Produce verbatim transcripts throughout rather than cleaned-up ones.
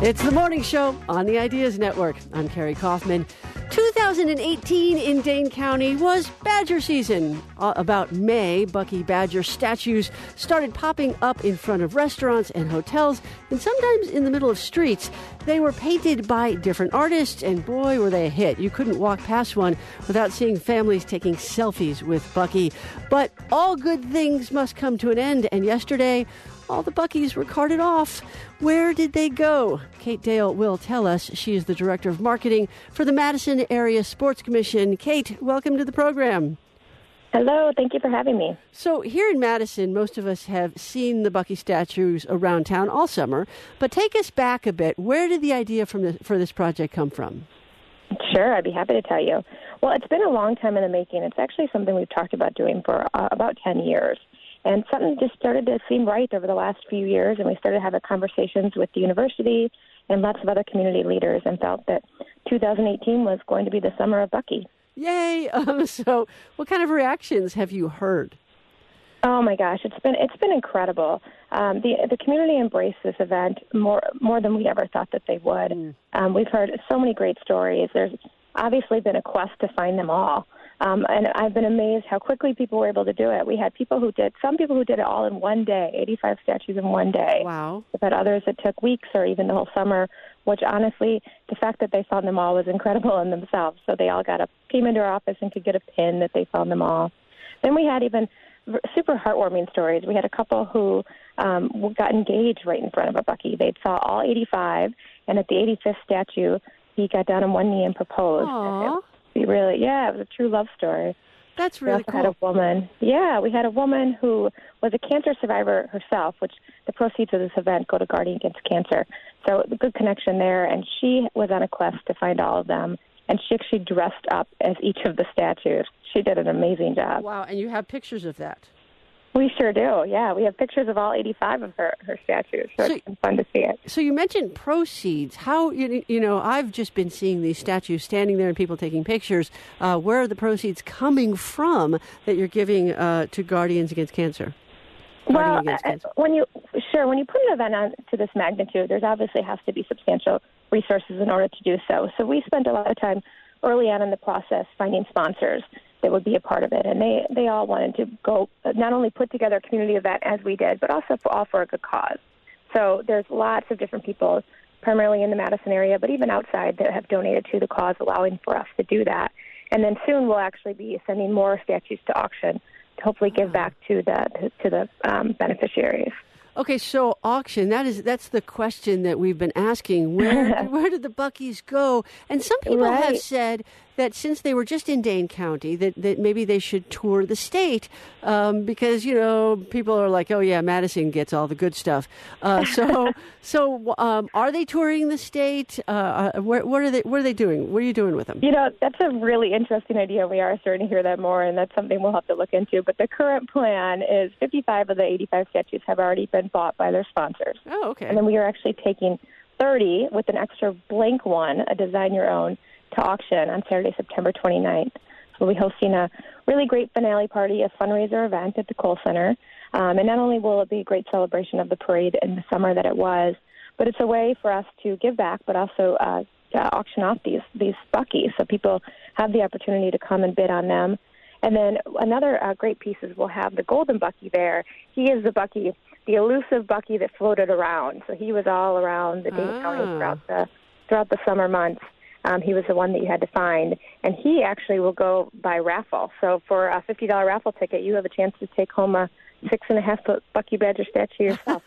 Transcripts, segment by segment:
It's the morning show on the Ideas Network. I'm Carrie Kaufman. two thousand eighteen in Dane County was badger season. Uh, about May, Bucky Badger statues started popping up in front of restaurants and hotels, and sometimes in the middle of streets. They were painted by different artists, and boy, were they a hit. You couldn't walk past one without seeing families taking selfies with Bucky. But all good things must come to an end, and yesterday, all the Buckies were carted off. Where did they go? Kate Dale will tell us. She is the Director of Marketing for the Madison Area Sports Commission. Kate, welcome to the program. Hello, thank you for having me. So here in Madison, most of us have seen the Bucky statues around town all summer. But take us back a bit. Where did the idea from the, for this project come from? Sure, I'd be happy to tell you. Well, it's been a long time in the making. It's actually something we've talked about doing for uh, about ten years. And something just started to seem right over the last few years, and we started having conversations with the university and lots of other community leaders and felt that two thousand eighteen was going to be the summer of Bucky. Yay! Um, so what kind of reactions have you heard? Oh, my gosh, it's been it's been incredible. Um, the the community embraced this event more, more than we ever thought that they would. Mm. Um, we've heard so many great stories. There's obviously been a quest to find them all. Um, and I've been amazed how quickly people were able to do it. We had people who did, some people who did it all in one day, eighty-five statues in one day. Wow. We've had others that took weeks or even the whole summer, which honestly, the fact that they found them all was incredible in themselves. So they all got a, came into our office and could get a pin that they found them all. Then we had even super heartwarming stories. We had a couple who um, got engaged right in front of a Bucky. They saw all eighty-five, and at the eighty-fifth statue, he got down on one knee and proposed. Aww. Really, yeah, it was a true love story. That's really we also cool. Had a woman, yeah, we had a woman who was a cancer survivor herself, which the proceeds of this event go to Guardian Against Cancer. So a good connection there, and she was on a quest to find all of them, and she actually dressed up as each of the statues. She did an amazing job. Wow, and you have pictures of that. We sure do, yeah. We have pictures of all eighty-five of her, her statues, so, so it's been fun to see it. So you mentioned proceeds. How, you, you know, I've just been seeing these statues standing there and people taking pictures. Uh, where are the proceeds coming from that you're giving uh, to Guardians Against Cancer? Guardian well, Against Cancer. when you, sure, when you put an event on to this magnitude, there's obviously has to be substantial resources in order to do so. So we spent a lot of time early on in the process finding sponsors that would be a part of it. And they, they all wanted to go not only put together a community event as we did, but also for, all for a good cause. So there's lots of different people, primarily in the Madison area, but even outside, that have donated to the cause, allowing for us to do that. And then soon we'll actually be sending more statues to auction to hopefully give back to the, to the um, beneficiaries. Okay, so auction, that is, that's the question that we've been asking. Where, where did the Buckies go? And some people right. have said that since they were just in Dane County, that, that maybe they should tour the state um, because, you know, people are like, oh, yeah, Madison gets all the good stuff. Uh, so so um, are they touring the state? Uh, where, what, are they, what are they doing? What are you doing with them? You know, that's a really interesting idea. We are starting to hear that more, and that's something we'll have to look into. But the current plan is fifty-five of the eighty-five statues have already been bought by their sponsors. Oh, okay. And then we are actually taking thirty with an extra blank one, a design your own, to auction on Saturday, September twenty-ninth. So we'll be hosting a really great finale party, a fundraiser event at the Kohl Center. Um, and not only will it be a great celebration of the parade in the summer that it was, but it's a way for us to give back, but also uh, to auction off these, these Buckies so people have the opportunity to come and bid on them. And then another uh, great piece is we'll have the Golden Bucky there. He is the Bucky, the elusive Bucky that floated around. So he was all around the Dane ah. County throughout the, throughout the summer months. Um, he was the one that you had to find, and he actually will go by raffle. So for a fifty dollars raffle ticket, you have a chance to take home a six and a half foot Bucky Badger statue yourself.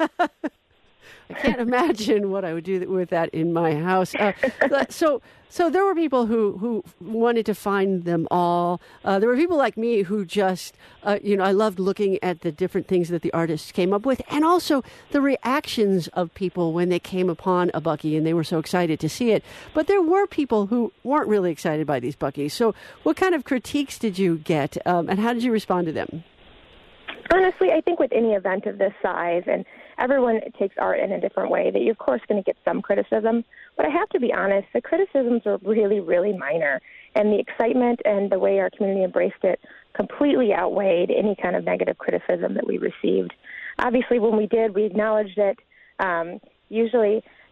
I can't imagine what I would do with that in my house. Uh, so, so there were people who, who wanted to find them all. Uh, there were people like me who just, uh, you know, I loved looking at the different things that the artists came up with, and also the reactions of people when they came upon a Bucky and they were so excited to see it. But there were people who weren't really excited by these Buckies. So, what kind of critiques did you get, um, and how did you respond to them? Honestly, I think with any event of this size, and everyone takes art in a different way, that you're, of course, going to get some criticism. But I have to be honest, the criticisms are really, really minor. And the excitement and the way our community embraced it completely outweighed any kind of negative criticism that we received. Obviously, when we did, we acknowledged it. Um, usually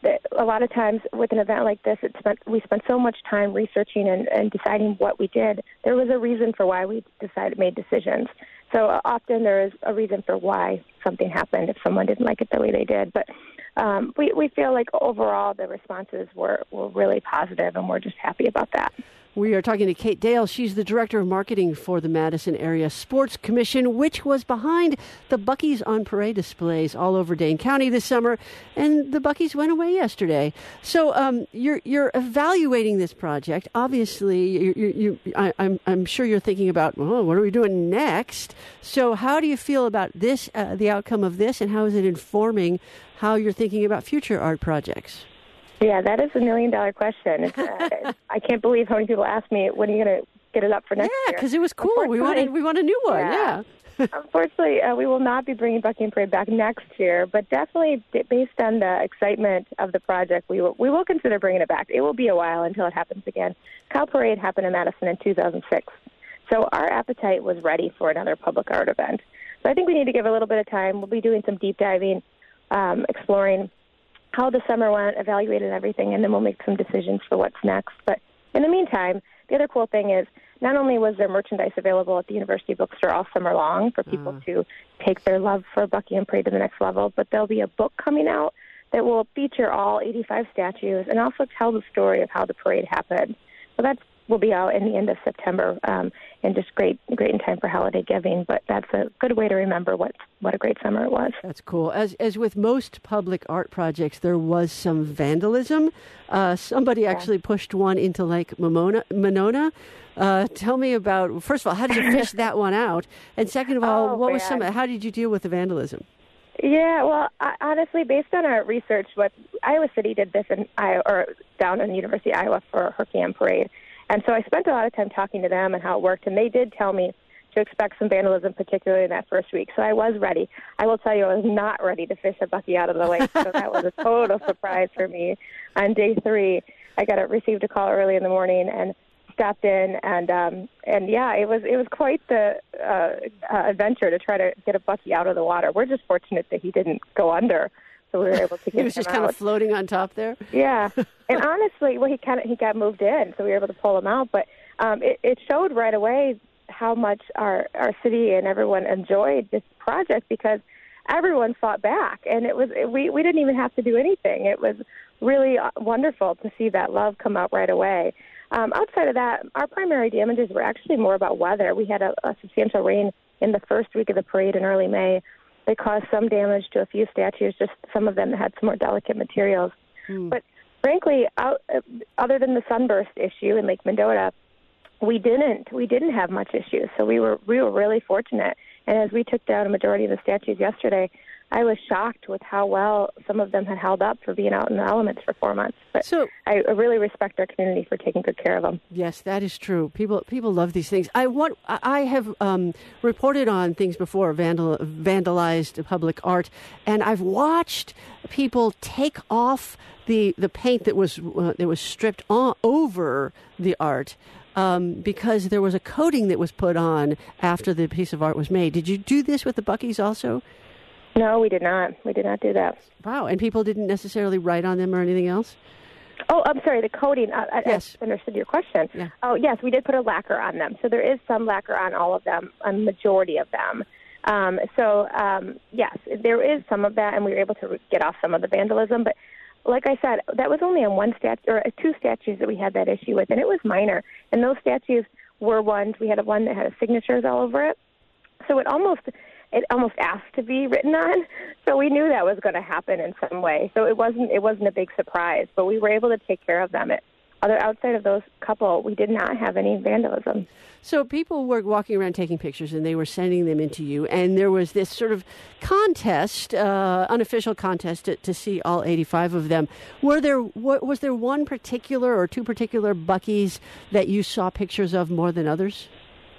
that a lot of times with an event like this, it spent, we spent so much time researching and, and deciding what we did. There was a reason for why we decided made decisions. So uh, often there is a reason for why something happened if someone didn't like it the way they did. But um, we, we feel like overall the responses were, were really positive, and we're just happy about that. We are talking to Kate Dale. She's the Director of Marketing for the Madison Area Sports Commission, which was behind the Buc-ee's on Parade displays all over Dane County this summer, and the Buc-ee's went away yesterday. So um, you're you're evaluating this project. Obviously, you, you, you, I, I'm I'm sure you're thinking about, oh, what are we doing next? So how do you feel about this, uh, the outcome of this, and how is it informing how you're thinking about future art projects? Yeah, that is a million-dollar question. It's, uh, I can't believe how many people ask me, when are you going to get it up for next yeah, year? Yeah, because it was cool. We wanted, we want a new one, yeah. yeah. Unfortunately, uh, we will not be bringing Buc-ee and Parade back next year, but definitely based on the excitement of the project, we will, we will consider bringing it back. It will be a while until it happens again. Cow Parade happened in Madison in two thousand six, so our appetite was ready for another public art event. So I think we need to give a little bit of time. We'll be doing some deep diving, um, exploring how the summer went, evaluated everything, and then we'll make some decisions for what's next. But in the meantime, the other cool thing is not only was there merchandise available at the University Bookstore all summer long for people uh. to take their love for Buc-ee and Parade to the next level, but there'll be a book coming out that will feature all eighty-five statues and also tell the story of how the parade happened. So that will be out in the end of September, um, and just great, great in time for holiday giving. But that's a good way to remember what what a great summer it was. That's cool. As as with most public art projects, there was some vandalism. Uh, somebody yeah. actually pushed one into Lake Monona. Monona. Uh, tell me about, first of all, how did you fish that one out? And second of all, oh, what man. was some? How did you deal with the vandalism? Yeah, well, I, honestly, based on our research, what Iowa City did this in Iowa, or down in the University of Iowa for Herkian Parade. And so I spent a lot of time talking to them and how it worked, and they did tell me to expect some vandalism, particularly in that first week. So I was ready. I will tell you, I was not ready to fish a Buc-ee out of the lake, so that was a total surprise for me. On day three, I got a, received a call early in the morning and stopped in, and um, and yeah, it was it was quite the uh, uh, adventure to try to get a Buc-ee out of the water. We're just fortunate that he didn't go under. So we were able to get him out. He was just kind of floating on top there? Yeah. And honestly, well, he kind of he got moved in, so we were able to pull him out. But um, it, it showed right away how much our, our city and everyone enjoyed this project, because everyone fought back. And it was we, we didn't even have to do anything. It was really wonderful to see that love come out right away. Um, outside of that, our primary damages were actually more about weather. We had a, a substantial rain in the first week of the parade in early May. They caused some damage to a few statues, just some of them had some more delicate materials. Mm. But frankly, out, uh, other than the sunburst issue in Lake Mendota, we didn't we didn't have much issues. So we were we were really fortunate. And as we took down a majority of the statues yesterday, I was shocked with how well some of them had held up for being out in the elements for four months. But so, I really respect our community for taking good care of them. Yes, that is true. People people love these things. I want I have um, reported on things before, vandal, vandalized public art, and I've watched people take off the, the paint that was uh, that was stripped on, over the art. Um, because there was a coating that was put on after the piece of art was made. Did you do this with the Buc-ee's also? No, we did not. We did not do that. Wow. And people didn't necessarily write on them or anything else? Oh, I'm sorry, the coating. I, yes. I understood your question. Yeah. Oh, yes, we did put a lacquer on them. So there is some lacquer on all of them, a majority of them. Um, so, um, yes, there is some of that, and we were able to get off some of the vandalism. But like I said, that was only on one statue, or two statues that we had that issue with, and it was minor. And those statues were ones, we had one that had signatures all over it. So it almost... It almost asked to be written on, so we knew that was going to happen in some way. So it wasn't it wasn't a big surprise, but we were able to take care of them. It, other outside of those couple, we did not have any vandalism. So people were walking around taking pictures, and they were sending them into you, and there was this sort of contest, uh, unofficial contest to, to see all eighty-five of them. Were there what, was there one particular or two particular Buc-ee's that you saw pictures of more than others?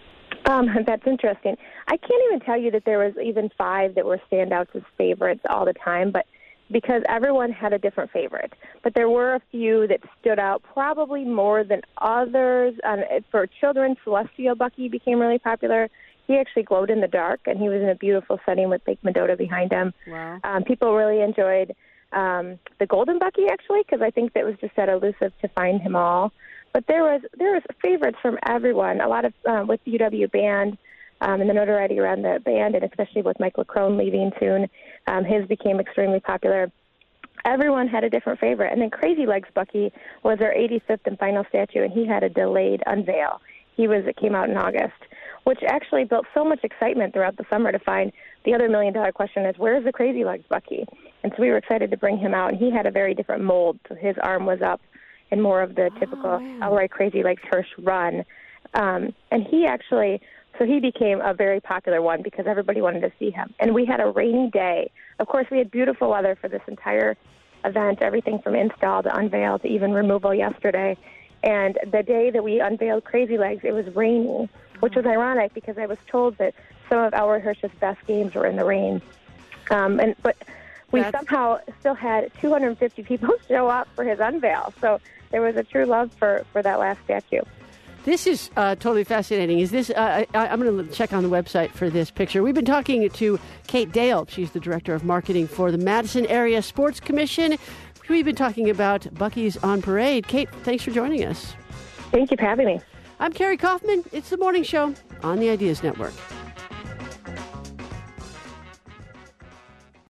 Um, that's interesting. I can't even tell you that there was even five that were standouts as favorites all the time, but because everyone had a different favorite. But there were a few that stood out probably more than others. Um, for children, Celestial Buc-ee became really popular. He actually glowed in the dark, and he was in a beautiful setting with Lake Mendota behind him. Wow. Um, people really enjoyed um, the Golden Bucky, actually, because I think that was just that elusive to find him all. But there was there was favorites from everyone. A lot of um, with the U W band um, and the notoriety around the band, and especially with Mike LeCrone leaving soon, um, his became extremely popular. Everyone had a different favorite. And then Crazy Legs Bucky was our eighty-fifth and final statue, and he had a delayed unveil. He was it came out in August, which actually built so much excitement throughout the summer to find the other million-dollar question is, where's the Crazy Legs Bucky? And so we were excited to bring him out, and he had a very different mold. So his arm was up in more of the typical oh, wow. Elroy Crazy Legs Hirsch run. Um, and he actually, so he became a very popular one because everybody wanted to see him. And we had a rainy day. Of course, we had beautiful weather for this entire event, everything from install to unveil to even removal yesterday. And the day that we unveiled Crazy Legs, it was rainy, which was ironic because I was told that some of Elroy Hirsch's best games were in the rain. Um, and but we That's... somehow still had two hundred fifty people show up for his unveil. So there was a true love for, for that last statue. This is uh, totally fascinating. Is this? Uh, I, I'm going to check on the website for this picture. We've been talking to Kate Dale. She's the director of marketing for the Madison Area Sports Commission. We've been talking about Bucky's on Parade. Kate, thanks for joining us. Thank you for having me. I'm Carrie Kaufman. It's the morning show on the Ideas Network.